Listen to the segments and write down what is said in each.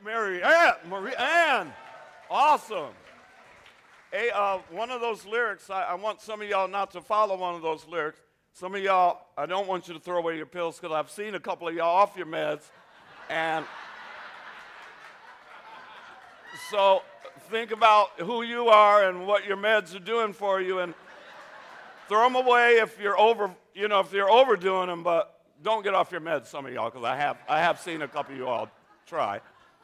Mary Ann, Marie Ann. Awesome. Hey, one of those lyrics, I want some of y'all not to follow one of those lyrics. Some of y'all, I don't want you to throw away your pills because I've seen a couple of y'all off your meds. And so think about who you are and what your meds are doing for you and throw them away if you're if you're overdoing them, but don't get off your meds, some of y'all, because I have seen a couple of you all try.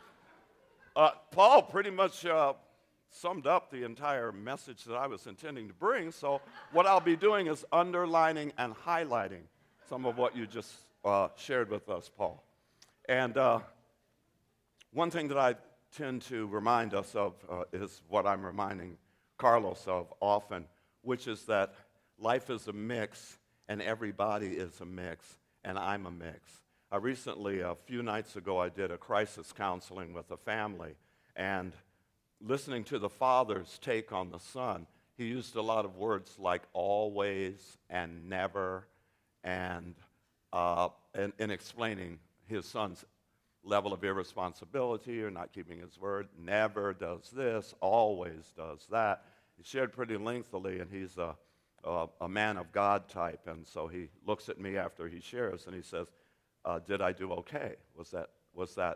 Paul pretty much summed up the entire message that I was intending to bring, so what I'll be doing is underlining and highlighting some of what you just shared with us, Paul. And one thing that I tend to remind us of is what I'm reminding Carlos of often, which is that life is a mix, and everybody is a mix, and I'm a mix. Recently, a few nights ago, I did a crisis counseling with a family, and listening to the father's take on the son, he used a lot of words like always and never, and in explaining his son's level of irresponsibility or not keeping his word. Never does this, always does that. He shared pretty lengthily, and he's a man of God type, and so he looks at me after he shares, and he says, "Did I do okay? Was that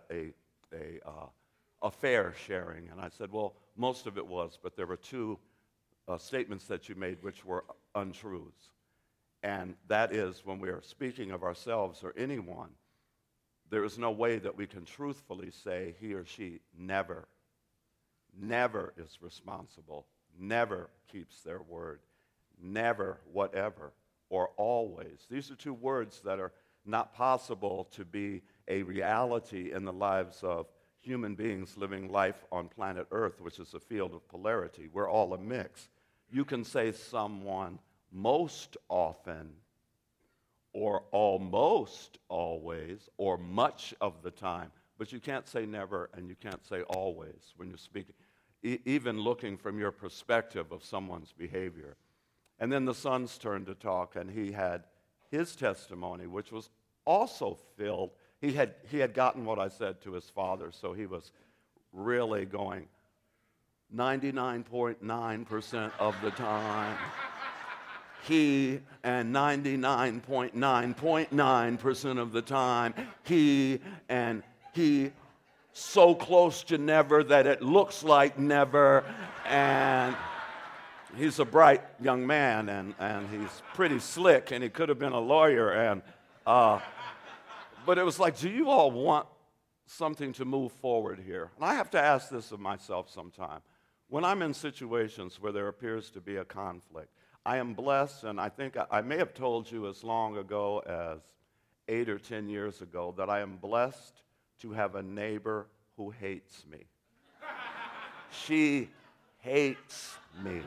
a fair sharing?" And I said, "Well, most of it was, but there were two statements that you made which were untruths, and that is when we are speaking of ourselves or anyone, there is no way that we can truthfully say he or she never is responsible, never keeps their word, never whatever, or always. These are two words that are not possible to be a reality in the lives of human beings living life on planet Earth, which is a field of polarity. We're all a mix. You can say someone most often, or almost always, or much of the time, but you can't say never and you can't say always when you're speaking, even looking from your perspective of someone's behavior. And then the son's turn to talk, and he had his testimony, which was also filled. He had gotten what I said to his father, so he was really going 99.9% of the time. He, and 99.9% of the time, he so close to never that it looks like never, and he's a bright young man, and he's pretty slick, and he could have been a lawyer, and but it was like, do you all want something to move forward here? And I have to ask this of myself sometime. When I'm in situations where there appears to be a conflict, I am blessed, and I think I may have told you as long ago as 8 or 10 years ago that I am blessed to have a neighbor who hates me. She hates me.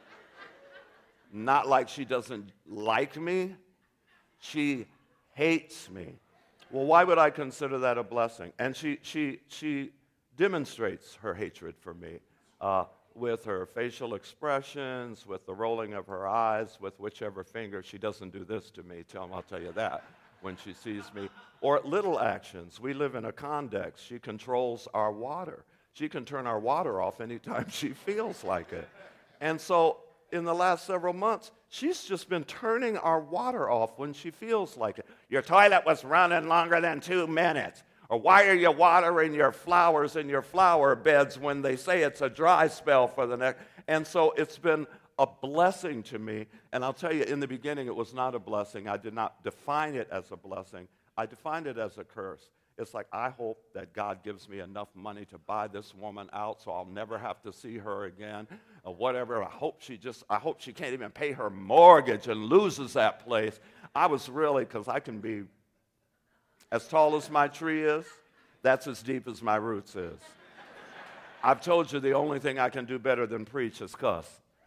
Not like she doesn't like me. She hates me. Well, why would I consider that a blessing? And she demonstrates her hatred for me with her facial expressions, with the rolling of her eyes, with whichever finger. She doesn't do this to me, I'll tell you that, when she sees me. Or little actions. We live in a condex. She controls our water. She can turn our water off anytime she feels like it. And so in the last several months, she's just been turning our water off when she feels like it. Your toilet was running longer than 2 minutes. Or why are you watering your flowers in your flower beds when they say it's a dry spell for the next? And so it's been a blessing to me. And I'll tell you, in the beginning, it was not a blessing. I did not define it as a blessing. I defined it as a curse. It's like, I hope that God gives me enough money to buy this woman out so I'll never have to see her again or whatever. I hope she can't even pay her mortgage and loses that place. I was really, because I can be as tall as my tree is, that's as deep as my roots is. I've told you the only thing I can do better than preach is cuss.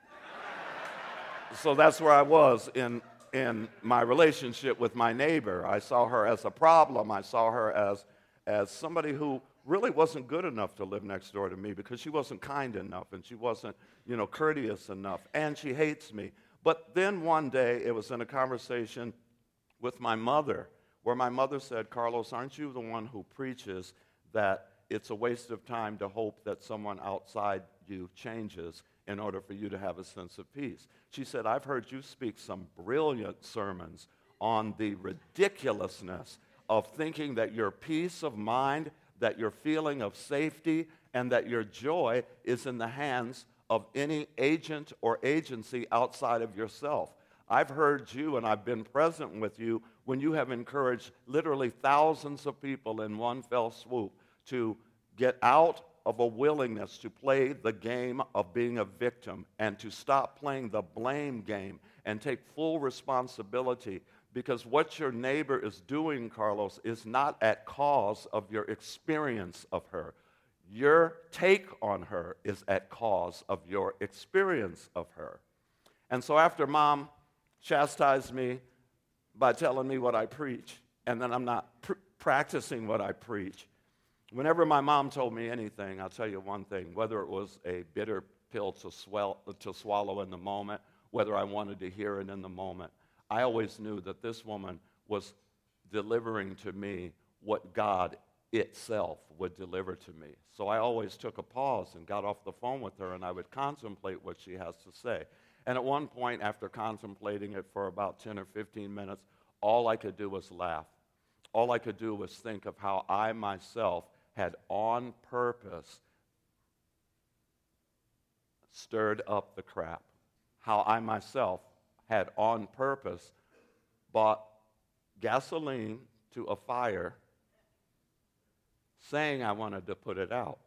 So that's where I was in my relationship with my neighbor. I saw her as a problem. I saw her as somebody who really wasn't good enough to live next door to me because she wasn't kind enough and she wasn't, courteous enough, and she hates me. But then one day, it was in a conversation with my mother, where my mother said, "Carlos, aren't you the one who preaches that it's a waste of time to hope that someone outside you changes in order for you to have a sense of peace. She said, I've heard you speak some brilliant sermons on the ridiculousness of thinking that your peace of mind, that your feeling of safety, and that your joy is in the hands of any agent or agency outside of yourself. I've heard you, and I've been present with you when you have encouraged literally thousands of people in one fell swoop to get out of a willingness to play the game of being a victim and to stop playing the blame game and take full responsibility, because what your neighbor is doing, Carlos, is not at cause of your experience of her. Your take on her is at cause of your experience of her. And so after Mom chastised me by telling me what I preach, and then I'm not practicing what I preach, whenever my mom told me anything, I'll tell you one thing, whether it was a bitter pill to swallow in the moment, whether I wanted to hear it in the moment, I always knew that this woman was delivering to me what God itself would deliver to me. So I always took a pause and got off the phone with her, and I would contemplate what she has to say. And at one point, after contemplating it for about 10 or 15 minutes, all I could do was laugh. All I could do was think of how I myself had on purpose stirred up the crap. How I myself had on purpose bought gasoline to a fire saying I wanted to put it out.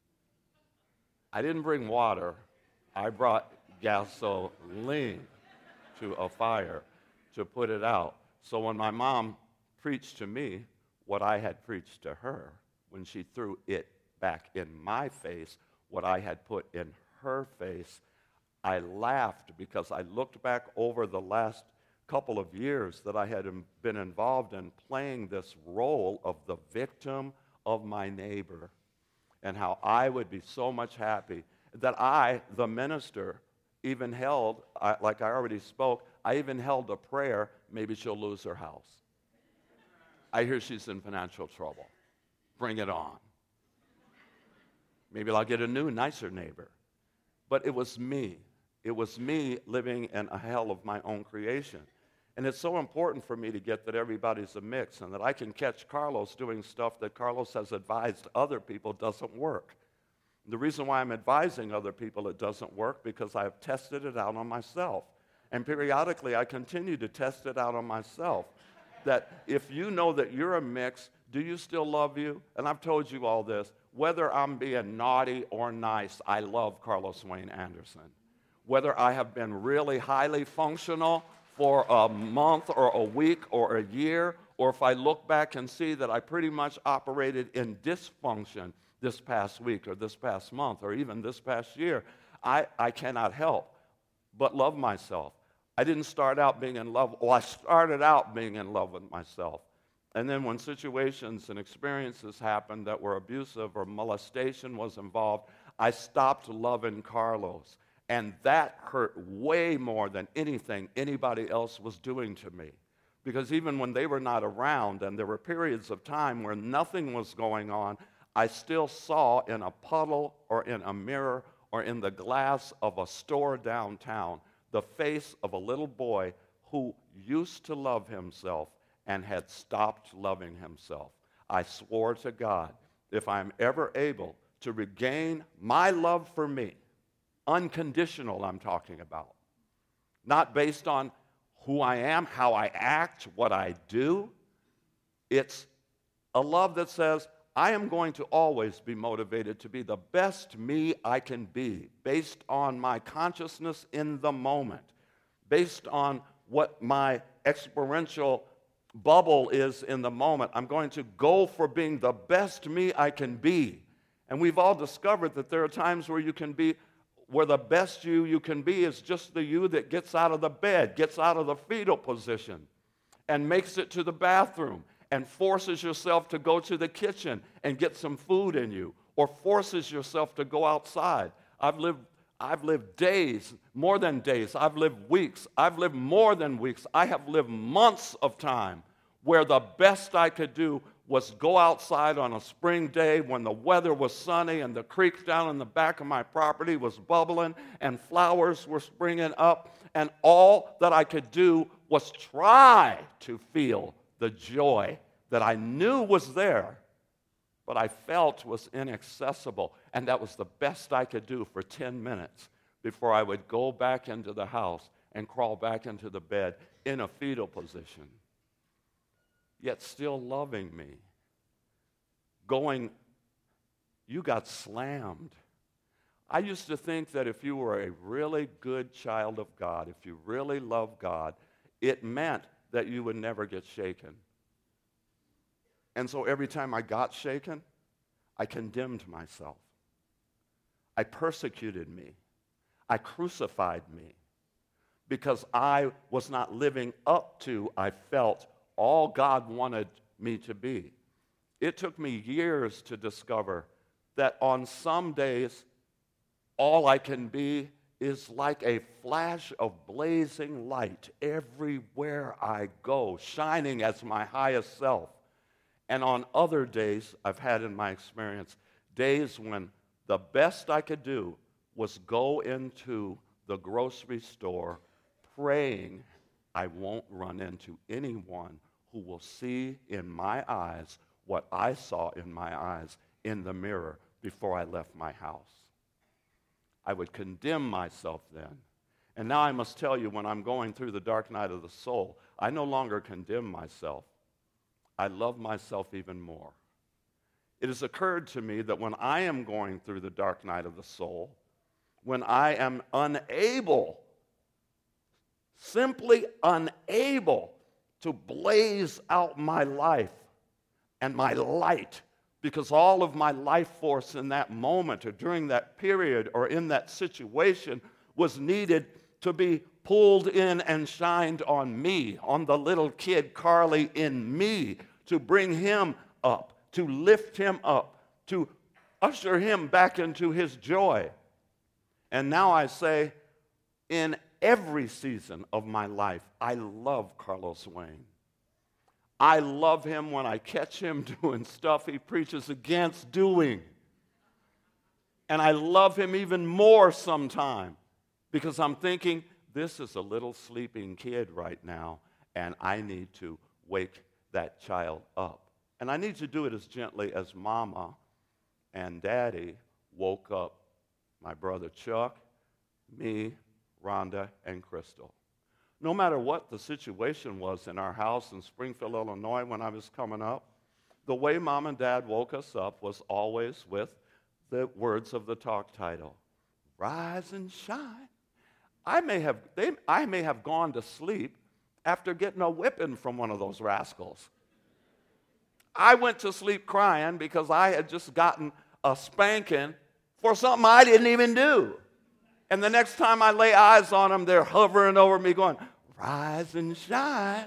I didn't bring water. I brought gasoline to a fire to put it out. So when my mom preached to me what I had preached to her, when she threw it back in my face, what I had put in her face, I laughed because I looked back over the last couple of years that I had been involved in playing this role of the victim of my neighbor, and how I would be so much happy that I, the minister, even held, like I already spoke, I even held a prayer, maybe she'll lose her house. I hear she's in financial trouble. Bring it on. Maybe I'll get a new, nicer neighbor. But it was me. It was me living in a hell of my own creation. And it's so important for me to get that everybody's a mix and that I can catch Carlos doing stuff that Carlos has advised other people doesn't work. The reason why I'm advising other people it doesn't work because I've tested it out on myself. And periodically I continue to test it out on myself. That if you know that you're a mix, do you still love you? And I've told you all this. Whether I'm being naughty or nice, I love Carlos Wayne Anderson. Whether I have been really highly functional for a month or a week or a year, or if I look back and see that I pretty much operated in dysfunction this past week or this past month or even this past year, I cannot help but love myself. I didn't start out being in love. Well, I started out being in love with myself. And then when situations and experiences happened that were abusive or molestation was involved, I stopped loving Carlos. And that hurt way more than anything anybody else was doing to me. Because even when they were not around and there were periods of time where nothing was going on, I still saw in a puddle or in a mirror or in the glass of a store downtown the face of a little boy who used to love himself and had stopped loving himself. I swore to God, if I'm ever able to regain my love for me, unconditional I'm talking about, not based on who I am, how I act, what I do, it's a love that says, I am going to always be motivated to be the best me I can be, based on my consciousness in the moment, based on what my experiential bubble is in the moment. I'm going to go for being the best me I can be. And we've all discovered that there are times where you can be, where the best you can be is just the you that gets out of the bed, gets out of the fetal position, and makes it to the bathroom, and forces yourself to go to the kitchen and get some food in you, or forces yourself to go outside. I've lived days, more than days. I've lived weeks. I've lived more than weeks. I have lived months of time where the best I could do was go outside on a spring day when the weather was sunny and the creek down in the back of my property was bubbling and flowers were springing up, and all that I could do was try to feel the joy that I knew was there, but I felt was inaccessible. And that was the best I could do for 10 minutes before I would go back into the house and crawl back into the bed in a fetal position, yet still loving me, going, you got slammed. I used to think that if you were a really good child of God, if you really loved God, it meant that you would never get shaken. And so every time I got shaken, I condemned myself. I persecuted me. I crucified me because I was not living up to, I felt, all God wanted me to be. It took me years to discover that on some days, all I can be is like a flash of blazing light everywhere I go, shining as my highest self. And on other days, I've had in my experience, days when the best I could do was go into the grocery store praying I won't run into anyone who will see in my eyes what I saw in my eyes in the mirror before I left my house. I would condemn myself then. And now I must tell you, when I'm going through the dark night of the soul, I no longer condemn myself. I love myself even more. It has occurred to me that when I am going through the dark night of the soul, when I am unable, simply unable to blaze out my life and my light, because all of my life force in that moment or during that period or in that situation was needed to be pulled in and shined on me, on the little kid Carly in me, to bring him up, to lift him up, to usher him back into his joy. And now I say, in every season of my life, I love Carlos Wayne. I love him when I catch him doing stuff he preaches against doing. And I love him even more sometime because I'm thinking, this is a little sleeping kid right now, and I need to wake that child up. And I need to do it as gently as Mama and Daddy woke up my brother Chuck, me, Rhonda, and Crystal. No matter what the situation was in our house in Springfield, Illinois when I was coming up, the way Mom and Dad woke us up was always with the words of the talk title, Rise and Shine. I may have gone to sleep after getting a whipping from one of those rascals. I went to sleep crying because I had just gotten a spanking for something I didn't even do. And the next time I lay eyes on them, they're hovering over me going, Rise and shine.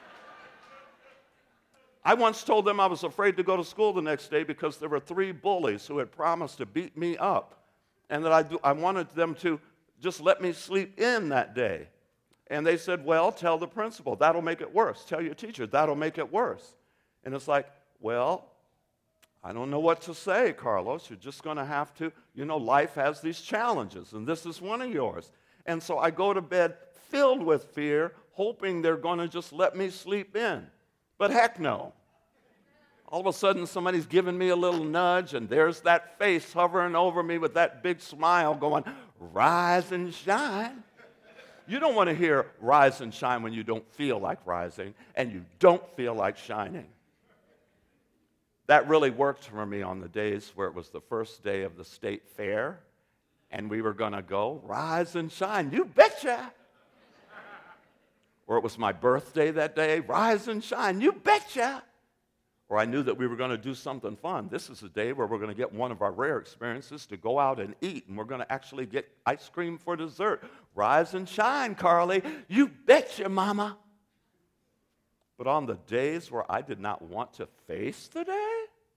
I once told them I was afraid to go to school the next day because there were 3 bullies who had promised to beat me up, and that I wanted them to just let me sleep in that day. And they said, well, tell the principal. That'll make it worse. Tell your teacher. That'll make it worse. And it's like, well, I don't know what to say, Carlos. You're just going to have to, life has these challenges, and this is one of yours. And so I go to bed filled with fear, hoping they're going to just let me sleep in. But heck no. All of a sudden, somebody's giving me a little nudge, and there's that face hovering over me with that big smile going, Rise and shine. You don't want to hear rise and shine when you don't feel like rising, and you don't feel like shining. That really worked for me on the days where it was the first day of the state fair, and we were going to go, Rise and shine, you betcha. Or it was my birthday that day, Rise and shine, you betcha. Or I knew that we were going to do something fun. This is a day where we're going to get one of our rare experiences to go out and eat, and we're going to actually get ice cream for dessert. Rise and shine, Carly. You betcha, Mama. But on the days where I did not want to face the day,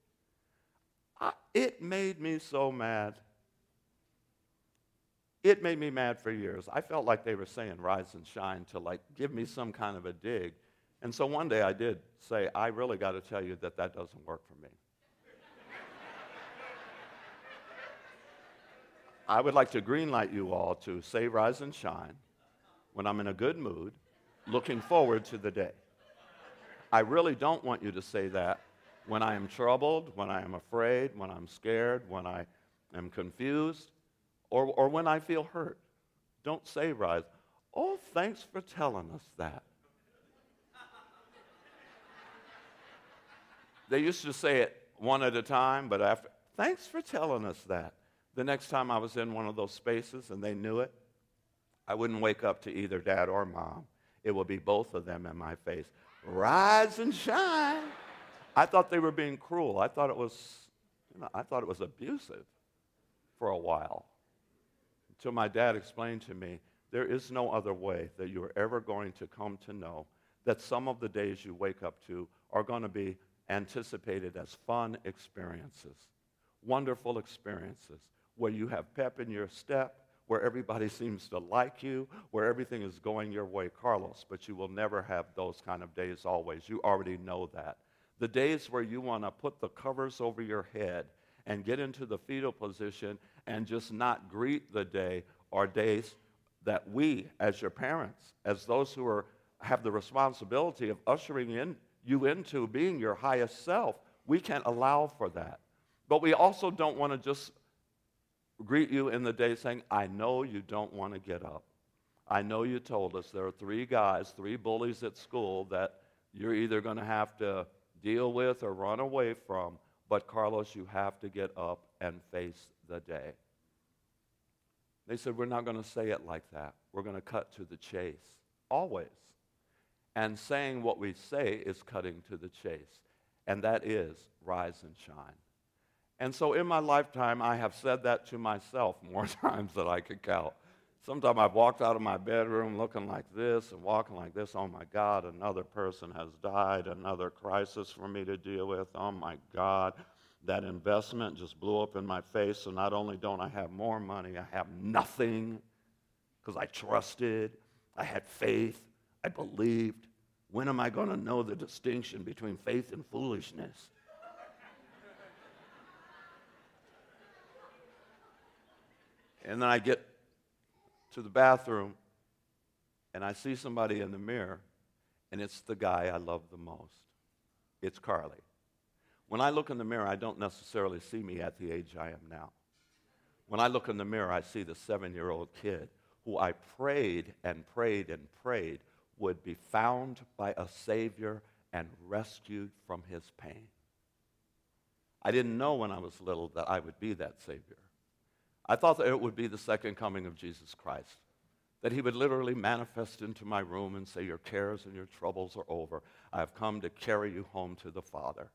it made me so mad. It made me mad for years. I felt like they were saying rise and shine to give me some kind of a dig. And so one day I did say, I really got to tell you that doesn't work for me. I would like to greenlight you all to say rise and shine when I'm in a good mood, looking forward to the day. I really don't want you to say that when I am troubled, when I am afraid, when I'm scared, when I am confused, or when I feel hurt. Don't say rise. Oh, thanks for telling us that. They used to say it one at a time, but after, thanks for telling us that. The next time I was in one of those spaces and they knew it, I wouldn't wake up to either dad or mom. It would be both of them in my face. Rise and shine. I thought they were being cruel. I thought it was abusive for a while. Until my dad explained to me, there is no other way that you are ever going to come to know that some of the days you wake up to are going to be anticipated as fun experiences, wonderful experiences, where you have pep in your step, where everybody seems to like you, where everything is going your way, Carlos, but you will never have those kind of days always. You already know that. The days where you want to put the covers over your head and get into the fetal position and just not greet the day are days that we, as your parents, as those who have the responsibility of ushering you into being your highest self, we can't allow for that. But we also don't want to just greet you in the day saying, I know you don't want to get up. I know you told us there are 3 guys, 3 bullies at school that you're either going to have to deal with or run away from, but Carlos, you have to get up and face the day. They said, we're not going to say it like that. We're going to cut to the chase, always. And saying what we say is cutting to the chase, and that is rise and shine. And so in my lifetime, I have said that to myself more times than I could count. Sometimes I've walked out of my bedroom looking like this and walking like this. Oh, my God, another person has died, another crisis for me to deal with. Oh, my God, that investment just blew up in my face. So not only don't I have more money, I have nothing because I trusted, I had faith, I believed. When am I going to know the distinction between faith and foolishness? And then I get to the bathroom, and I see somebody in the mirror, and it's the guy I love the most. It's Carly. When I look in the mirror, I don't necessarily see me at the age I am now. When I look in the mirror, I see the 7-year-old kid who I prayed and prayed and prayed would be found by a Savior and rescued from his pain. I didn't know when I was little that I would be that Savior. I thought that it would be the second coming of Jesus Christ, that he would literally manifest into my room and say, your cares and your troubles are over. I have come to carry you home to the Father.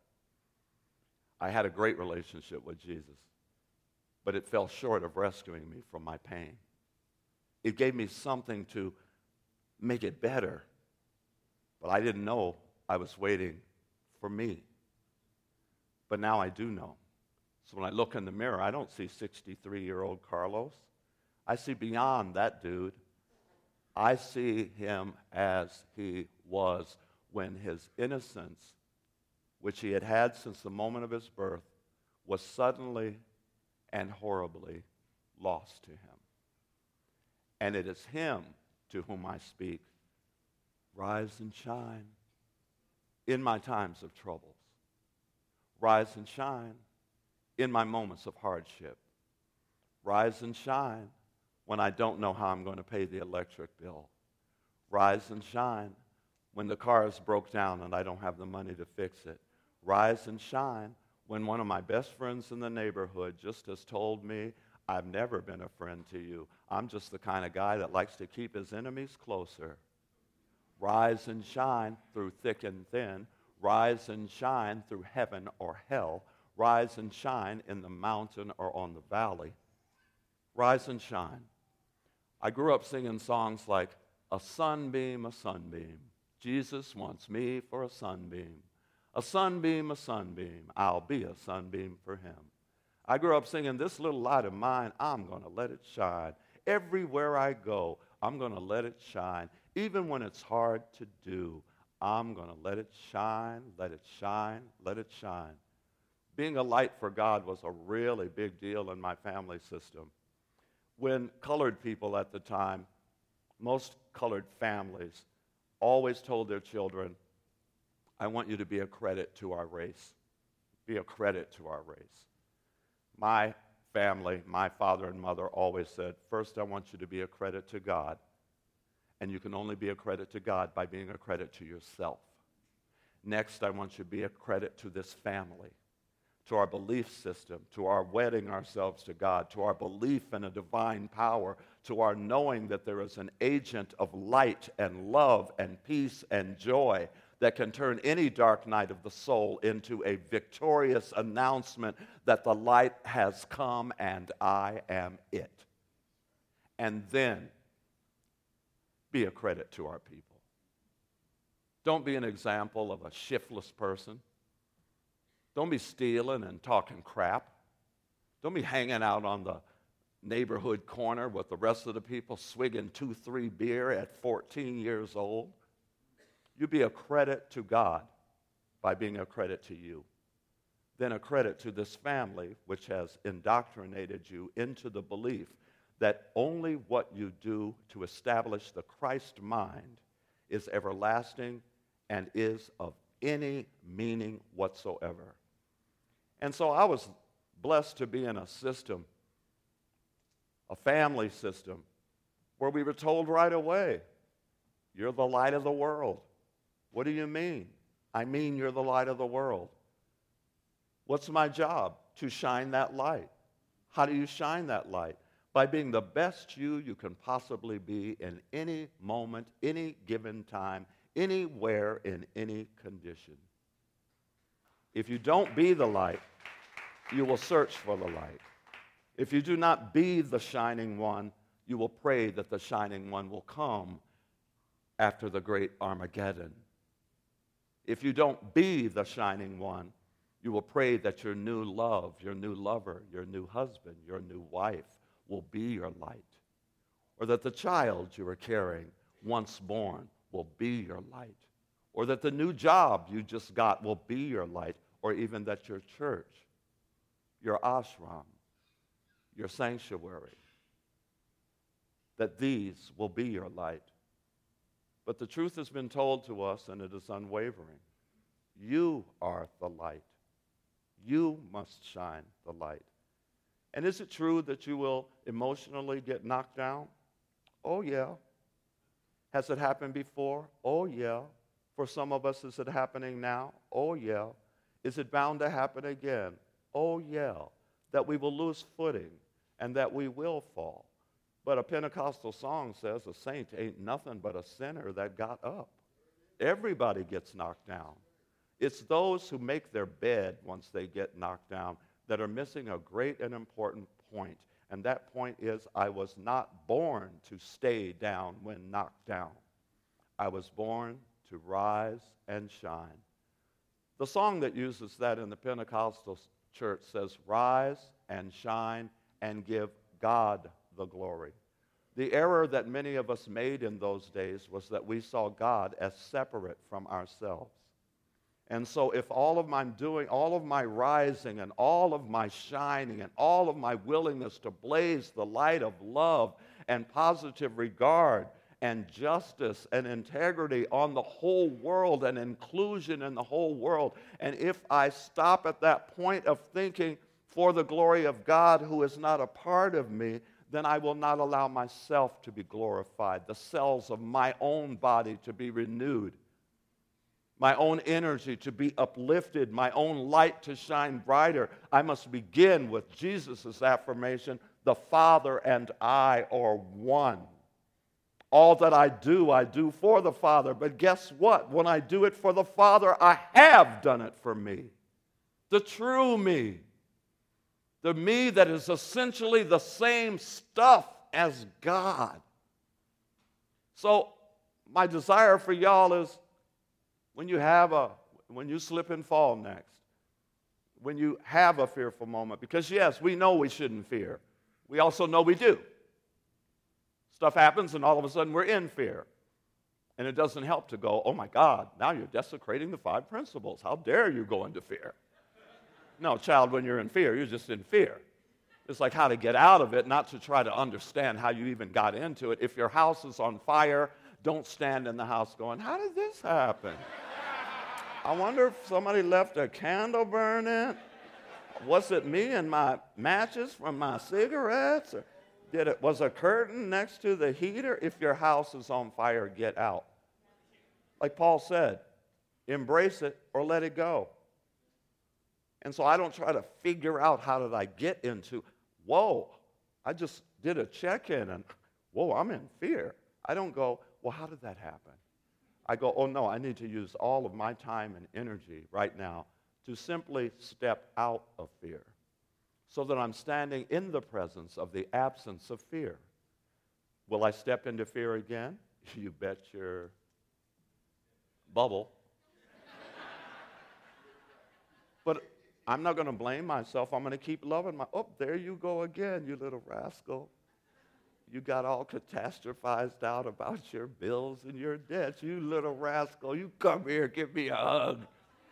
I had a great relationship with Jesus, but it fell short of rescuing me from my pain. It gave me something to make it better, but I didn't know I was waiting for me. But now I do know. So when I look in the mirror, I don't see 63-year-old Carlos. I see beyond that dude. I see him as he was when his innocence, which he had had since the moment of his birth, was suddenly and horribly lost to him. And it is him to whom I speak, rise and shine in my times of troubles. Rise and shine in my moments of hardship. Rise and shine when I don't know how I'm going to pay the electric bill. Rise and shine when the car is broke down and I don't have the money to fix it. Rise and shine when one of my best friends in the neighborhood just has told me, I've never been a friend to you. I'm just the kind of guy that likes to keep his enemies closer. Rise and shine through thick and thin. Rise and shine through heaven or hell. Rise and shine in the mountain or on the valley. Rise and shine. I grew up singing songs like, a sunbeam, Jesus wants me for a sunbeam. A sunbeam, I'll be a sunbeam for him. I grew up singing, this little light of mine, I'm going to let it shine. Everywhere I go, I'm going to let it shine. Even when it's hard to do, I'm going to let it shine, let it shine, let it shine. Being a light for God was a really big deal in my family system. When colored people at the time, most colored families, always told their children, I want you to be a credit to our race. Be a credit to our race. My family, my father and mother always said, first I want you to be a credit to God. And you can only be a credit to God by being a credit to yourself. Next, I want you to be a credit to this family, to our belief system, to our wedding ourselves to God, to our belief in a divine power, to our knowing that there is an agent of light and love and peace and joy that can turn any dark night of the soul into a victorious announcement that the light has come and I am it. And then be a credit to our people. Don't be an example of a shiftless person. Don't be stealing and talking crap. Don't be hanging out on the neighborhood corner with the rest of the people swigging 2-3 beer at 14 years old. You be a credit to God by being a credit to you. Then a credit to this family which has indoctrinated you into the belief that only what you do to establish the Christ mind is everlasting and is of any meaning whatsoever. And so I was blessed to be in a system, a family system, where we were told right away, you're the light of the world. What do you mean? I mean you're the light of the world. What's my job? To shine that light. How do you shine that light? By being the best you can possibly be in any moment, any given time, anywhere, in any condition. If you don't be the light, you will search for the light. If you do not be the shining one, you will pray that the shining one will come after the great Armageddon. If you don't be the shining one, you will pray that your new love, your new lover, your new husband, your new wife will be your light. Or that the child you are carrying, once born, will be your light. Or that the new job you just got will be your light. Or even that your church, your ashram, your sanctuary, that these will be your light. But the truth has been told to us, and it is unwavering. You are the light. You must shine the light. And is it true that you will emotionally get knocked down? Oh, yeah. Has it happened before? Oh, yeah. For some of us, is it happening now? Oh, yeah. Is it bound to happen again? Oh, yeah. That we will lose footing and that we will fall. But a Pentecostal song says a saint ain't nothing but a sinner that got up. Everybody gets knocked down. It's those who make their bed once they get knocked down that are missing a great and important point. And that point is, I was not born to stay down when knocked down. I was born to rise and shine. The song that uses that in the Pentecostal church says, rise and shine and give God the glory. The error that many of us made in those days was that we saw God as separate from ourselves. And so if all of my doing, all of my rising and all of my shining and all of my willingness to blaze the light of love and positive regard and justice and integrity on the whole world and inclusion in the whole world, and if I stop at that point of thinking for the glory of God who is not a part of me, then I will not allow myself to be glorified, the cells of my own body to be renewed, my own energy to be uplifted, my own light to shine brighter. I must begin with Jesus' affirmation, the Father and I are one. All that I do for the Father. But guess what? When I do it for the Father, I have done it for me. The true me. The me that is essentially the same stuff as God. So my desire for y'all is when you slip and fall next, when you have a fearful moment, because yes, we know we shouldn't fear. We also know we do. Stuff happens and all of a sudden we're in fear. And it doesn't help to go, oh my God, now you're desecrating the 5 principles. How dare you go into fear? No, child, when you're in fear, you're just in fear. It's like how to get out of it, not to try to understand how you even got into it. If your house is on fire, don't stand in the house going, how did this happen? I wonder if somebody left a candle burning. Was it me and my matches from my cigarettes? Or was a curtain next to the heater? If your house is on fire, get out. Like Paul said, embrace it or let it go. And so I don't try to figure out how did I get into, whoa, I just did a check-in and, whoa, I'm in fear. I don't go, well, how did that happen? I go, oh no, I need to use all of my time and energy right now to simply step out of fear so that I'm standing in the presence of the absence of fear. Will I step into fear again? You bet your bubble. But I'm not going to blame myself. I'm going to keep loving oh, there you go again, you little rascal. You got all catastrophized out about your bills and your debts. You little rascal, you come here, give me a hug.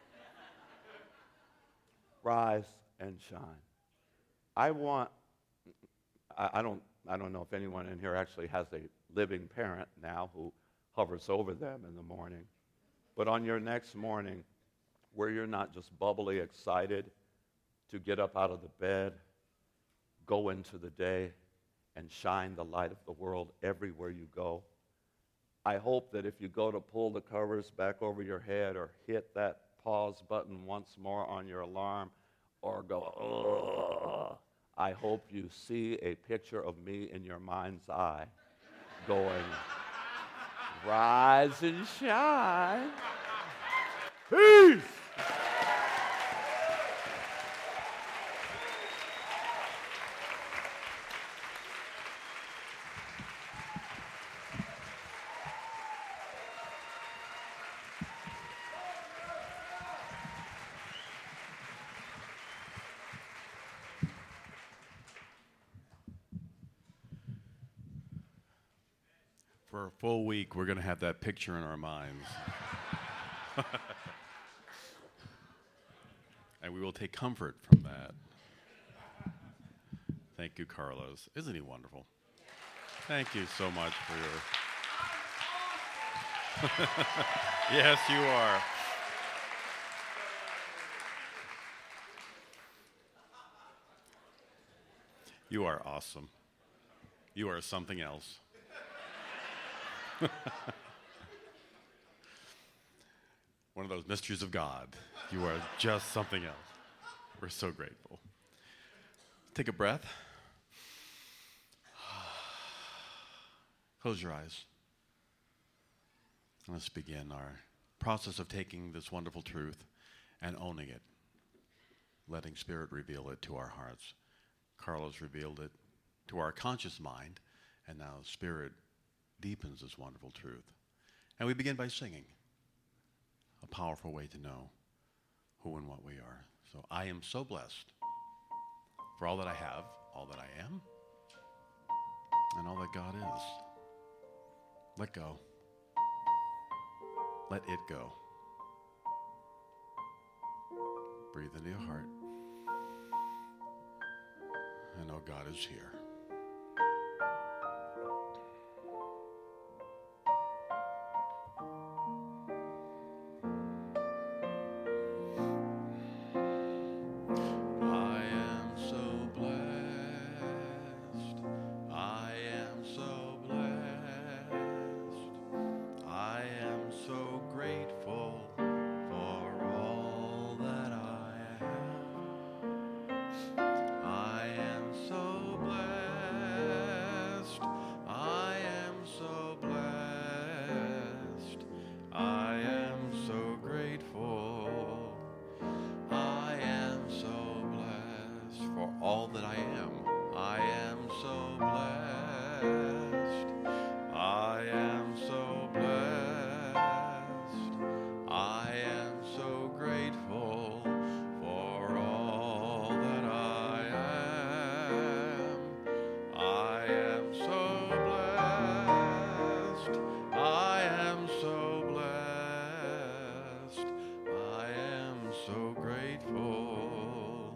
Rise and shine. I don't know if anyone in here actually has a living parent now who hovers over them in the morning. But on your next morning, where you're not just bubbly excited to get up out of the bed, go into the day, and shine the light of the world everywhere you go. I hope that if you go to pull the covers back over your head or hit that pause button once more on your alarm or go, ugh, I hope you see a picture of me in your mind's eye going, rise and shine. Peace! For a full week, we're going to have that picture in our minds. And we will take comfort from that. Thank you, Carlos. Isn't he wonderful? Thank you so much for your... Yes, you are. You are awesome. You are something else. One of those mysteries of God. You are just something else. We're so grateful. Take a breath. Close your eyes. And let's begin our process of taking this wonderful truth and owning it. Letting Spirit reveal it to our hearts. Carlos revealed it to our conscious mind, and now Spirit deepens this wonderful truth. And we begin by singing, a powerful way to know who and what we are. So I am so blessed for all that I have, all that I am, and all that God is. Let go. Let it go. Breathe into your heart. I know God is here. I am so blessed. blessed. I am so grateful.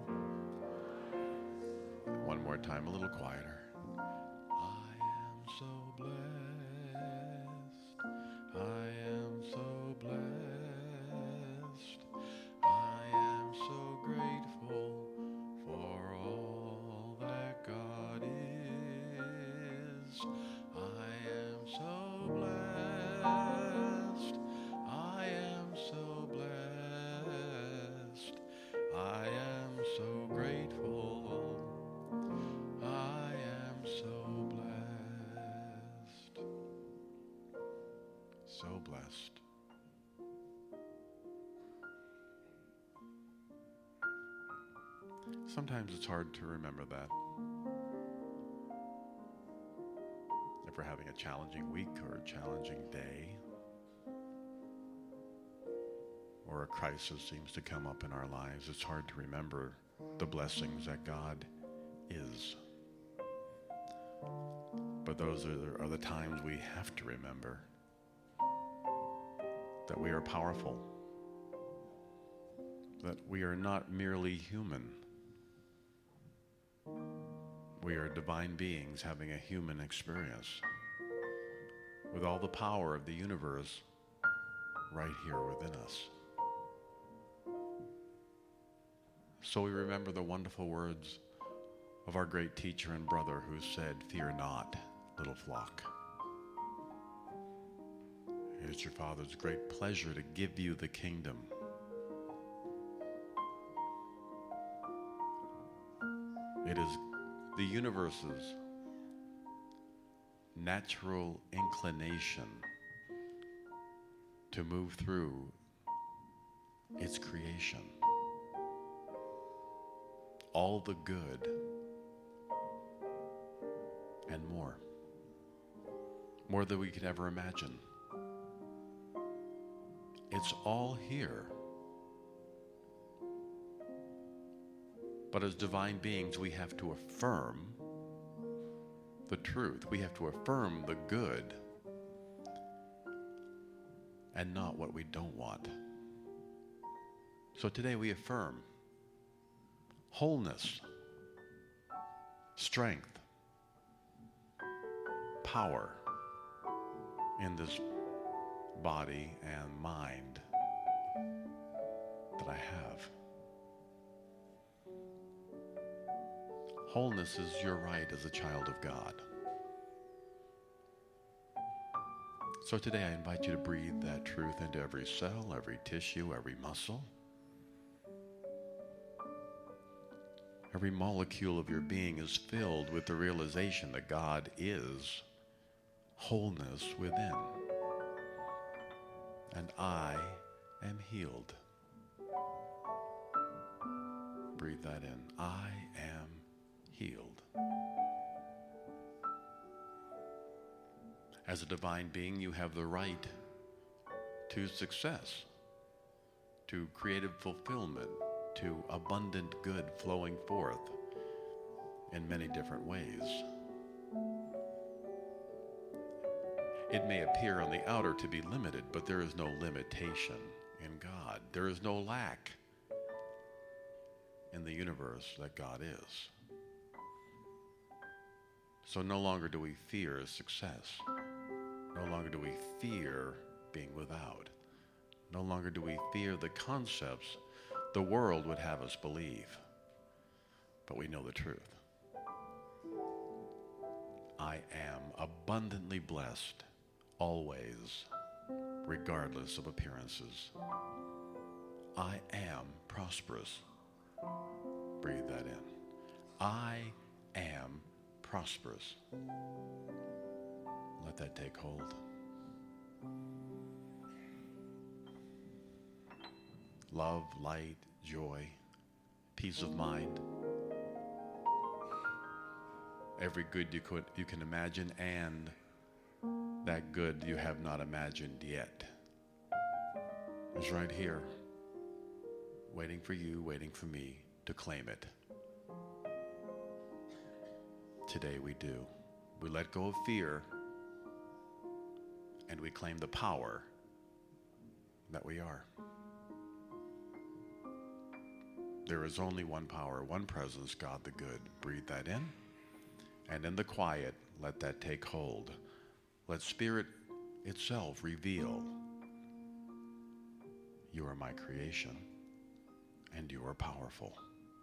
One more time, a little quieter. I am so blessed. I am so blessed. I am so grateful for all that God is. I am so blessed. I am so blessed. I am so grateful. I am so blessed. So blessed. Sometimes it's hard to remember that. If we're having a challenging week or a challenging day, or a crisis seems to come up in our lives, it's hard to remember the blessings that God is. But those are the times we have to remember that we are powerful, that we are not merely human. We are divine beings having a human experience with all the power of the universe right here within us. So we remember the wonderful words of our great teacher and brother who said, "Fear not, little flock. It is your Father's great pleasure to give you the kingdom." It is the universe's natural inclination to move through its creation. All the good and more than we could ever imagine. It's all here. But as divine beings, we have to affirm the truth. We have to affirm the good and not what we don't want. So today we affirm wholeness, strength, power in this body and mind that I have. Wholeness is your right as a child of God. So today I invite you to breathe that truth into every cell, every tissue, every muscle. Every molecule of your being is filled with the realization that God is wholeness within. And I am healed. Breathe that in. I am healed. As a divine being, you have the right to success, to creative fulfillment, to abundant good flowing forth in many different ways. It may appear on the outer to be limited, but there is no limitation in God. There is no lack in the universe that God is. So no longer do we fear success. No longer do we fear being without. No longer do we fear the concepts the world would have us believe. But we know the truth. I am abundantly blessed, always, regardless of appearances. I am prosperous. Breathe that in. I am prosperous. Let that take hold. Love, light, joy, peace of mind. Every good you can imagine, and that good you have not imagined yet is right here, waiting for you, waiting for me to claim it. Today we do. We let go of fear and we claim the power that we are. there is only one power, one presence, God the good. Breathe that in, and in the quiet, let that take hold. Let Spirit itself reveal, you are my creation, and you are powerful.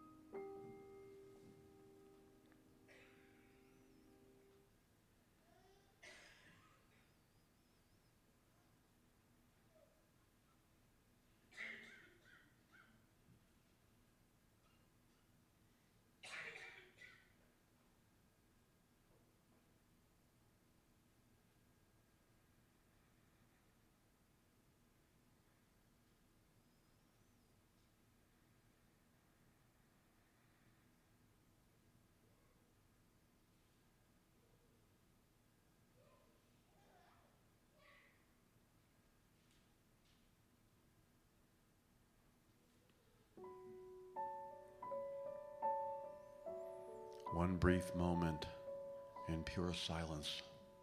One brief moment in pure silence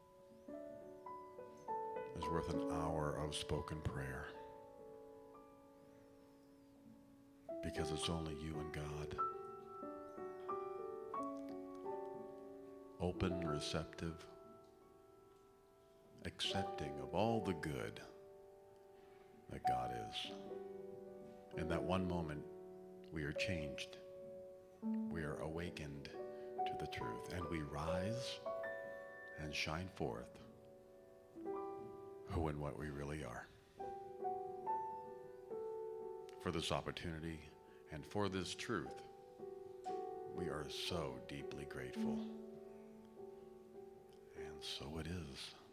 is worth an hour of spoken prayer, because it's only you and God. Open, receptive, accepting of all the good that God is. In that one moment, we are changed. We are awakened to the truth, and we rise and shine forth who and what we really are. For this opportunity and for this truth, we are so deeply grateful. And so it is.